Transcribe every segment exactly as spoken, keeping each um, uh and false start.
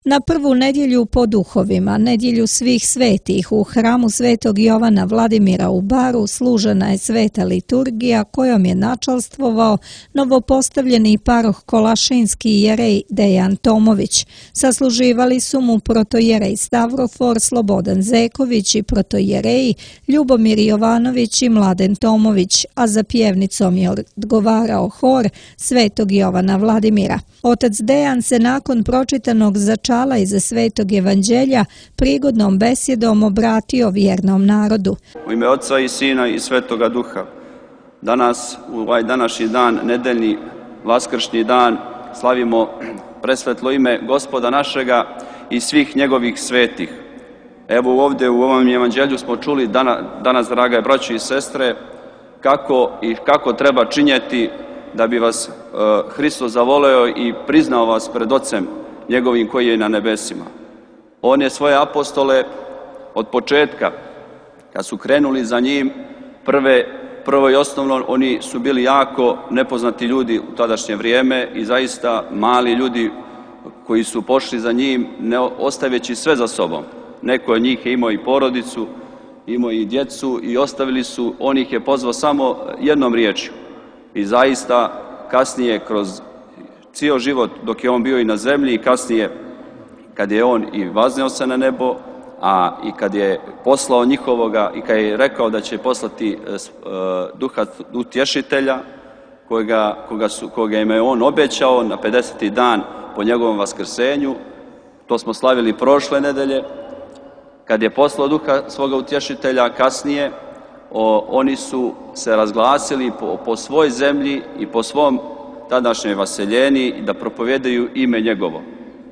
Na prvu nedjelju po duhovima, nedjelju svih svetih, u hramu svetog Jovana Vladimira u Baru služena je sveta liturgija kojom je načalstvovao novopostavljeni paroh Kolašinski jerej Dejan Tomović. Sasluživali su mu protojerej Stavrofor, Slobodan Zeković i protojereji Ljubomir Jovanović i Mladen Tomović, a za pjevnicom je odgovarao hor svetog Jovana Vladimira. Otac Dejan se nakon pročitanog začala iza svetog evanđelja prigodnom besjedom obratio vjernom narodu. U ime Otca i Sina i Svetoga Duha, danas, u ovaj današnji dan, nedeljni, vaskršnji dan, slavimo presvetlo ime Gospoda našega i svih njegovih svetih. Evo ovdje u ovom evanđelju smo čuli danas, danas draga braćo i sestre, kako i kako treba činjeti da bi vas e, Hristos zavoleo i priznao vas pred Ocem njegovim koji je na nebesima. On je svoje apostole od početka, kad su krenuli za njim, prve, prvo i osnovno, oni su bili jako nepoznati ljudi u tadašnje vrijeme i zaista mali ljudi koji su pošli za njim, ne ostavljajući sve za sobom. Neko od njih je imao i porodicu, imao i djecu i ostavili su, on ih je pozvao samo jednom riječju. I zaista kasnije kroz cijel život dok je on bio i na zemlji i kasnije kad je on i vazneo se na nebo, a i kad je poslao njihovoga i kad je rekao da će poslati uh, duha utješitelja koga, koga, su, koga im je on obećao na pedeseti dan po njegovom vaskrsenju, to smo slavili prošle nedelje, kad je poslao duha svoga utješitelja kasnije, O, oni su se razglasili po, po svoj zemlji i po svom tadašnjoj vaseljeni da propovedaju ime njegovo.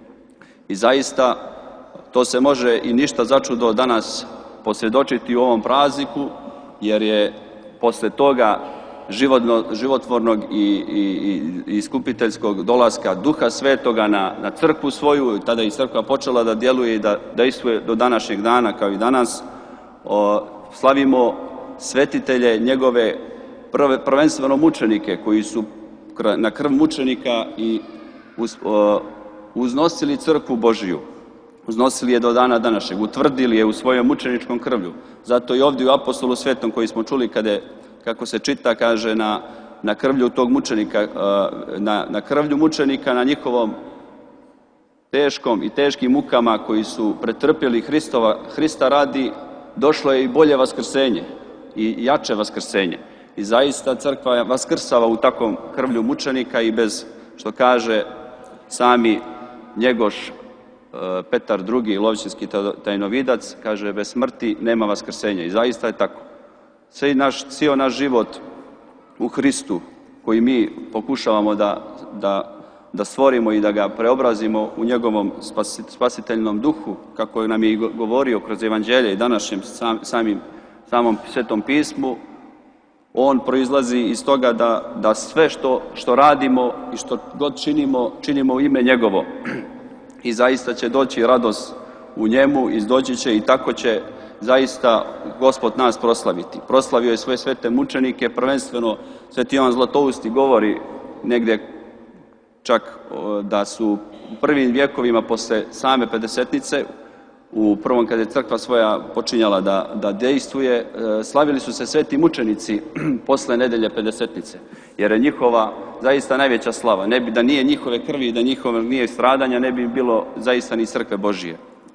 I zaista to se može i ništa začudo danas posvjedočiti u ovom prazniku, jer je posle toga životno, životvornog i, i, i iskupiteljskog dolaska Duha Svetoga na, na crkvu svoju, tada i crkva počela da djeluje i da dejstvuje do današnjeg dana kao i danas, o, slavimo svetitelje njegove prvenstveno mučenike koji su na krv mučenika i uz, uh, uznosili crkvu Božiju. Uznosili je do dana današnjeg, utvrdili je u svojom mučeničkom krvlju. Zato i ovdje u apostolu svetom koji smo čuli kada je, kako se čita, kaže na, na krvlju tog mučenika, uh, na, na krvlju mučenika, na njihovom teškom i teškim mukama koji su pretrpjeli Hristova, Hrista radi, došlo je i bolje vaskrsenje i jače vaskrsenje. I zaista crkva vaskrsava u takvom krvlju mučenika i bez, što kaže sami Njegoš Petar drugi, Lovćinski tajnovidac, kaže bez smrti nema vaskrsenja. I zaista je tako. Sve naš, cijel naš život u Hristu koji mi pokušavamo da, da, da stvorimo i da ga preobrazimo u njegovom spasiteljnom duhu, kako nam je i govorio kroz evanđelje i današnjem sam, samim samom Svetom pismu, on proizlazi iz toga da, da sve što, što radimo i što god činimo, činimo u ime njegovo. I zaista će doći radost u njemu, izdoći će i tako će zaista Gospod nas proslaviti. Proslavio je svoje svete mučenike, prvenstveno Sveti Jovan Zlatousti govori negdje čak da su u prvim vjekovima posle same pedesetnice, u prvom kada je crkva svoja počinjala da, da dejstvuje, slavili su se sveti mučenici posle nedelje pedesetnice, jer je njihova zaista najveća slava. Ne bi, da nije njihove krvi i da njihove nije stradanja, ne bi bilo zaista ni crkve Božije.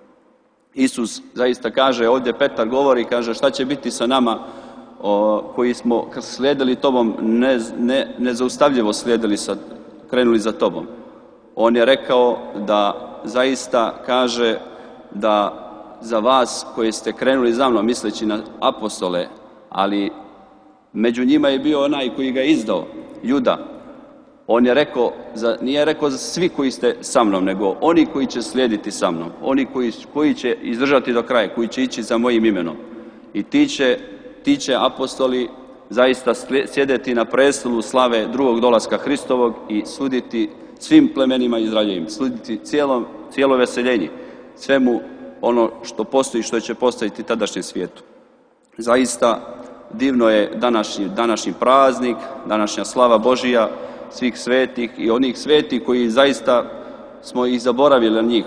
Isus zaista kaže, ovdje Petar govori, kaže šta će biti sa nama o, koji smo slijedili tobom, ne, ne, nezaustavljivo slijedili, sa, krenuli za tobom. On je rekao da zaista kaže da za vas koji ste krenuli za mnom misleći na apostole, ali među njima je bio onaj koji ga je izdao, Juda. On je rekao, za, nije rekao za svi koji ste sa mnom, nego oni koji će slijediti sa mnom, oni koji, koji će izdržati do kraja, koji će ići za mojim imenom. I ti će, ti će apostoli zaista sjedeti na prestolu slave drugog dolaska Hristovog i suditi svim plemenima Izraeljevim, suditi cijelom, cijelo veseljenje, svemu ono što postoji, što će postaviti tadašnjem svijetu. Zaista divno je današnji, današnji praznik, današnja slava Božija, svih svetih i onih svetih koji zaista smo ih zaboravili na njih.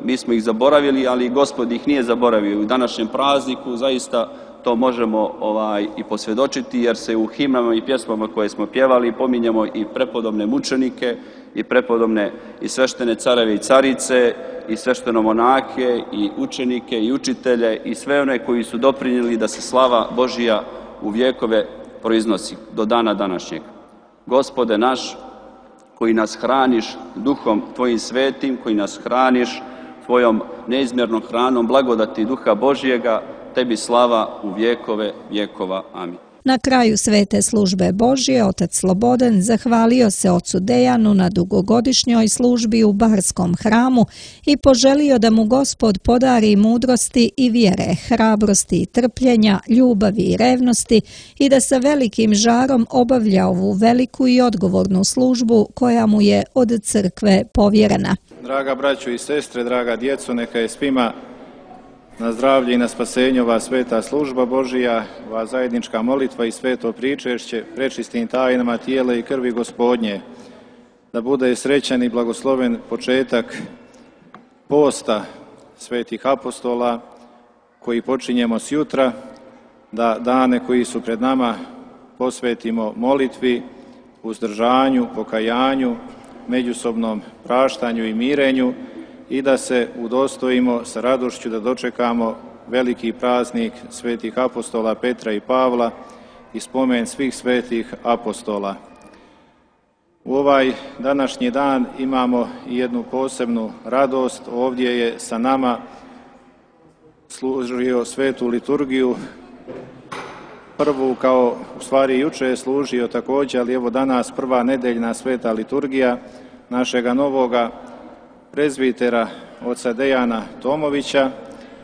mi smo ih zaboravili, ali Gospod ih nije zaboravio. U današnjem prazniku zaista to možemo ovaj, i posvjedočiti, jer se u himnama i pjesmama koje smo pjevali pominjemo i prepodobne mučenike, i prepodobne i sveštene careve i carice, i sveštenomonake, i učenike, i učitelje, i sve one koji su doprinijeli da se slava Božija u vjekove proiznosi do dana današnjeg. Gospode naš, koji nas hraniš duhom Tvojim svetim, koji nas hraniš Tvojom neizmjernom hranom blagodati duha Božjega, Tebi slava u vjekove vjekova. Amin. Na kraju svete službe Božje, otac Slobodan zahvalio se ocu Dejanu na dugogodišnjoj službi u Barskom hramu i poželio da mu Gospod podari mudrosti i vjere, hrabrosti i trpljenja, ljubavi i revnosti i da sa velikim žarom obavlja ovu veliku i odgovornu službu koja mu je od crkve povjerena. Draga braćo i sestre, draga djeco, neka je svima na zdravlje i na spasenje ova sveta služba Božija, ova zajednička molitva i sveto pričešće prečistim tajnama tijela i krvi Gospodnje, da bude srećan i blagosloven početak posta svetih apostola koji počinjemo sjutra, da dane koji su pred nama posvetimo molitvi, uzdržanju, pokajanju, međusobnom praštanju i mirenju, i da se udostojimo sa radošću da dočekamo veliki praznik svetih apostola Petra i Pavla i spomen svih svetih apostola. U ovaj današnji dan imamo i jednu posebnu radost. Ovdje je sa nama služio svetu liturgiju, prvu kao, u stvari juče je služio također, ali evo danas prva nedeljna sveta liturgija našega novoga prezbitera oca Dejana Tomovića,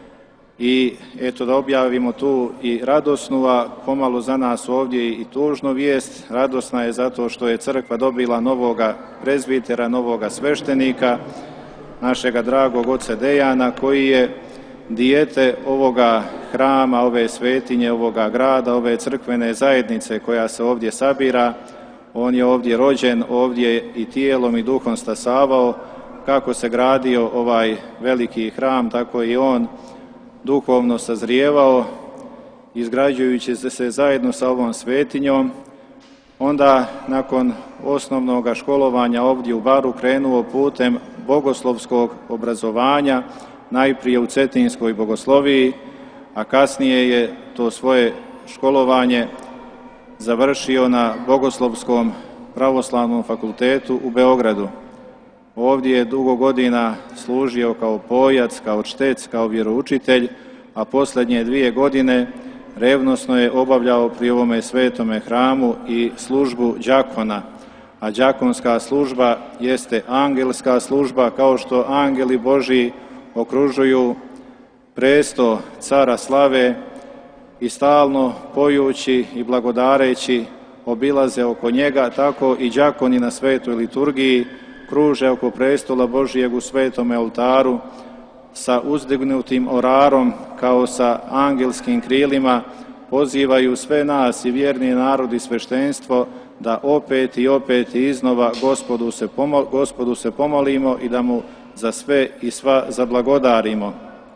i eto da objavimo tu i radosnu, a pomalo za nas ovdje i tužnu vijest. Radosna je zato što je crkva dobila novoga prezbitera, novoga sveštenika, našega dragog oca Dejana, koji je dijete ovoga hrama, ove svetinje, ovoga grada, ove crkvene zajednice koja se ovdje sabira. On je ovdje rođen, ovdje i tijelom i duhom stasavao. Kako se gradio ovaj veliki hram, tako i on duhovno sazrijevao, izgrađujući se zajedno sa ovom svetinjom. Onda, nakon osnovnog školovanja ovdje u Baru, krenuo putem bogoslovskog obrazovanja, najprije u Cetinskoj bogosloviji, a kasnije je to svoje školovanje završio na Bogoslovskom pravoslavnom fakultetu u Beogradu. Ovdje je dugo godina služio kao pojac, kao čtec, kao vjeroučitelj, a posljednje dvije godine revnosno je obavljao pri ovome svetome hramu i službu đakona. A đakonska služba jeste angelska služba, kao što angeli Božji okružuju presto cara slave i stalno pojući i blagodareći obilaze oko njega, tako i đakoni na svetoj liturgiji kruže oko prestola Božijeg u svetome oltaru sa uzdignutim orarom kao sa angelskim krilima, pozivaju sve nas i vjerni narod i sveštenstvo da opet i opet i iznova Gospodu se, pomol, Gospodu se pomolimo i da mu za sve i sva zablagodarimo.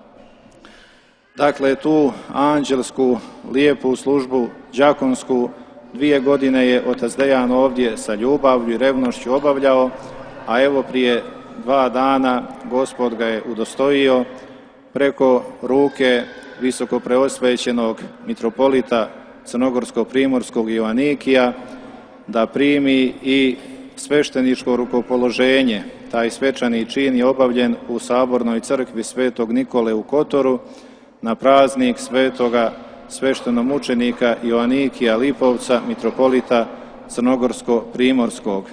Dakle, tu anđelsku lijepu službu đakonsku dvije godine je otac Dejan ovdje sa ljubavlju i revnošću obavljao, a evo prije dva dana Gospod ga je udostojio preko ruke visoko preosvećenog mitropolita crnogorsko-primorskog Joanikija da primi i svešteničko rukopoloženje. Taj svečani čin je obavljen u Sabornoj crkvi Svetog Nikole u Kotoru na praznik svetoga sveštenomučenika Joanikija Lipovca, mitropolita crnogorsko-primorskog.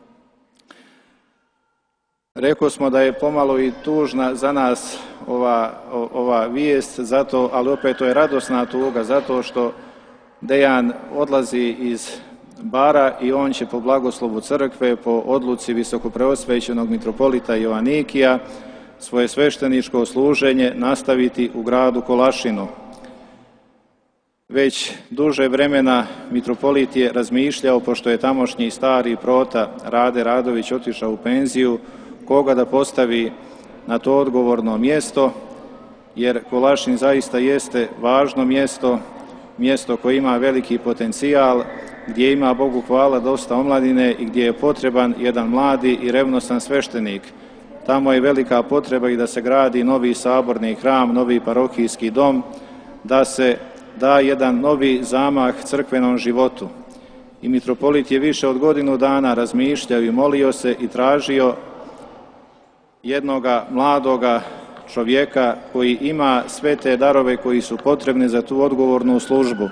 Rekao smo da je pomalo i tužna za nas ova, ova vijest, zato, ali opet to je radosna tuga, zato što Dejan odlazi iz Bara i on će po blagoslovu crkve, po odluci visokopreosvećenog mitropolita Joanikija, svoje svešteničko služenje nastaviti u gradu Kolašinu. Već duže vremena mitropolit je razmišljao, pošto je tamošnji stari prota Rade Radović otišao u penziju, koga da postavi na to odgovorno mjesto, jer Kolašin zaista jeste važno mjesto, mjesto koje ima veliki potencijal, gdje ima, Bogu hvala, dosta omladine i gdje je potreban jedan mladi i revnosan sveštenik. Tamo je velika potreba i da se gradi novi saborni hram, novi parohijski dom, da se da jedan novi zamah crkvenom životu. I mitropolit je više od godinu dana razmišljao i molio se i tražio jednoga mladoga čovjeka koji ima sve te darove koji su potrebni za tu odgovornu službu.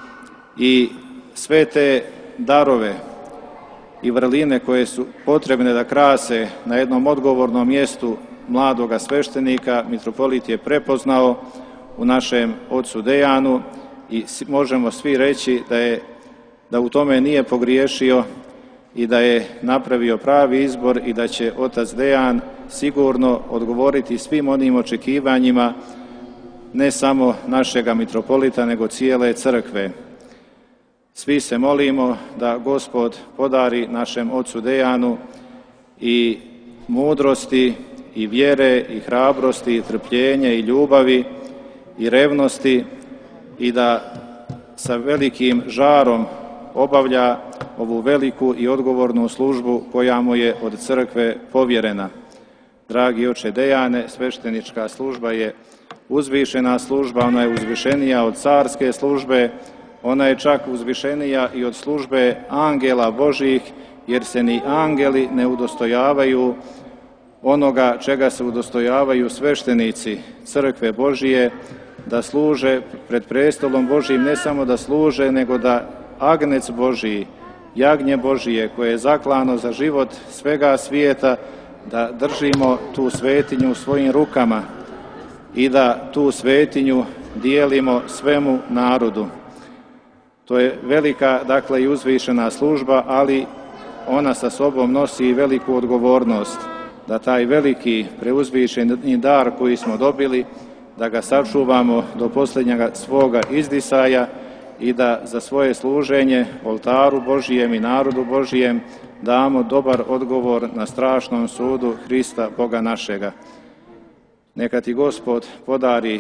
I sve te darove i vrline koje su potrebne da krase na jednom odgovornom mjestu mladoga sveštenika, mitropolit je prepoznao u našem ocu Dejanu i možemo svi reći da je da u tome nije pogriješio i da je napravio pravi izbor i da će otac Dejan sigurno odgovoriti svim onim očekivanjima ne samo našega mitropolita, nego cijele crkve. Svi se molimo da Gospod podari našem ocu Dejanu i mudrosti, i vjere, i hrabrosti, i trpljenje, i ljubavi, i revnosti i da sa velikim žarom obavlja ovu veliku i odgovornu službu koja mu je od crkve povjerena. Dragi oče Dejane, sveštenička služba je uzvišena služba, ona je uzvišenija od carske službe, ona je čak uzvišenija i od službe angela Božih, jer se ni angeli ne udostojavaju onoga čega se udostojavaju sveštenici crkve Božije, da služe pred prestolom Božijim, ne samo da služe, nego da agnec Božiji, jagnje Božije koje je zaklano za život svega svijeta, da držimo tu svetinju u svojim rukama i da tu svetinju dijelimo svemu narodu. To je velika, dakle, i uzvišena služba, ali ona sa sobom nosi i veliku odgovornost, da taj veliki preuzvišeni dar koji smo dobili, da ga sačuvamo do posljednjega svoga izdisaja i da za svoje služenje oltaru Božijem i narodu Božijem damo dobar odgovor na strašnom sudu Hrista Boga našega. Neka ti Gospod podari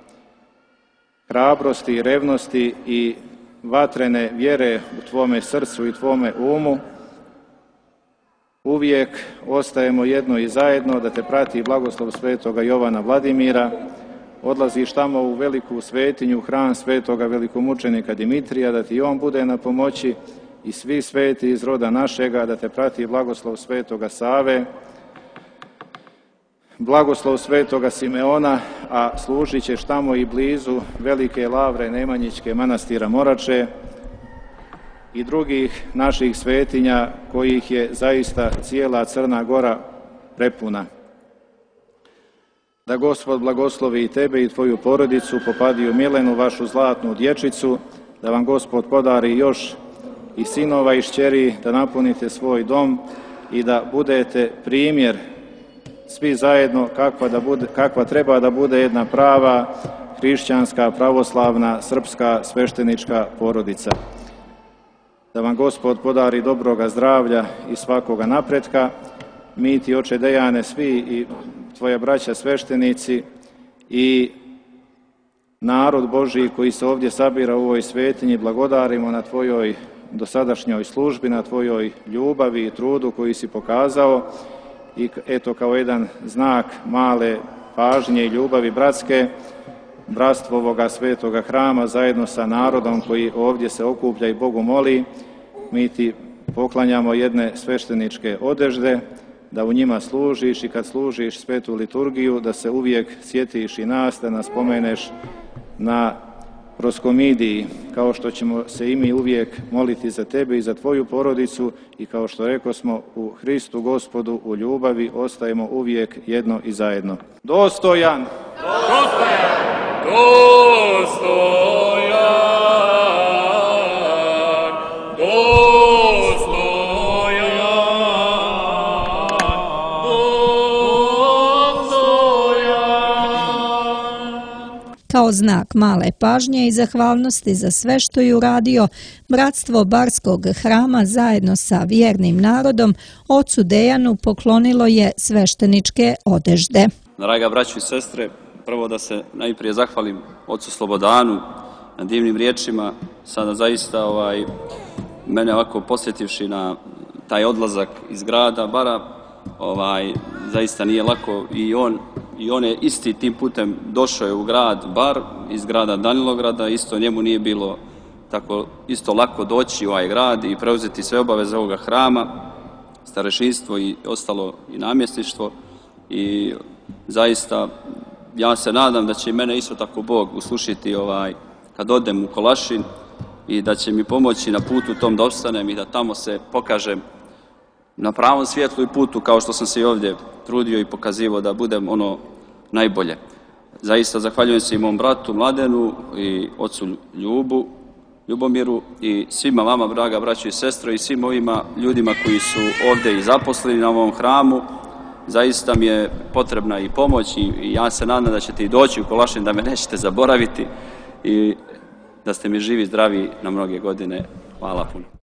hrabrosti i revnosti i vatrene vjere u tvome srcu i tvome umu. Uvijek ostajemo jedno i zajedno, da te prati blagoslov svetoga Jovana Vladimira. Odlaziš tamo u veliku svetinju, hram svetoga velikomučenika Dimitrija, da ti on bude na pomoći i svi sveti iz roda našega, da te prati blagoslov svetoga Save, blagoslov svetoga Simeona, a služit ćeš tamo i blizu velike lavre Nemanjićke manastira Morače i drugih naših svetinja kojih je zaista cijela Crna Gora prepuna. Da Gospod blagoslovi i tebe i tvoju porodicu, Popadiju Milenu, vašu zlatnu dječicu, da vam Gospod podari još i sinova i šćeri, da napunite svoj dom i da budete primjer svi zajedno kakva, da bude, kakva treba da bude jedna prava hrišćanska, pravoslavna, srpska, sveštenička porodica. Da vam Gospod podari dobroga zdravlja i svakoga napretka. Mi ti, oče Dejane, svi i tvoja braća sveštenici i narod Božiji koji se ovdje sabira u ovoj svetinji, blagodarimo na tvojoj dosadašnjoj službi, na tvojoj ljubavi i trudu koji si pokazao i eto kao jedan znak male pažnje i ljubavi bratske, bratstvo ovoga svetoga hrama zajedno sa narodom koji ovdje se okuplja i Bogu moli, mi ti poklanjamo jedne svešteničke odežde, da u njima služiš i kad služiš svetu liturgiju, da se uvijek sjetiš i nas, da nas spomeneš na proskomidiji, kao što ćemo se i mi uvijek moliti za tebe i za tvoju porodicu i kao što rekosmo u Hristu Gospodu u ljubavi ostajemo uvijek jedno i zajedno. Dostojan! Dostojan! Dostojan! Kao znak male pažnje i zahvalnosti za sve što je uradio, Bratstvo Barskog hrama zajedno sa vjernim narodom ocu Dejanu poklonilo je svešteničke odežde. Draga braćo i sestre, prvo da se najprije zahvalim ocu Slobodanu na divnim riječima. Sada zaista ovaj, mene ovako posjetivši na taj odlazak iz grada Bara, ovaj, zaista nije lako i on, i on je isti tim putem došao je u grad Bar iz grada Danilograda, isto njemu nije bilo tako isto lako doći u ovaj grad i preuzeti sve obaveze ovoga hrama, starešinstvo i ostalo i namjesništvo i zaista ja se nadam da će i mene isto tako Bog uslušiti ovaj, kad odem u Kolašin i da će mi pomoći na putu tom da opstanem i da tamo se pokažem na pravom svjetlu i putu kao što sam se i ovdje trudio i pokazivao da budem ono najbolje. Zaista zahvaljujem se i mom bratu Mladenu i ocu Ljubu, Ljubomiru i svima vama, draga braćo i sestre, i svim ovima ljudima koji su ovdje i zaposleni na ovom hramu. Zaista mi je potrebna i pomoć i ja se nadam da ćete i doći u Kolašin, da me nećete zaboraviti i da ste mi živi, zdravi na mnoge godine. Hvala puno.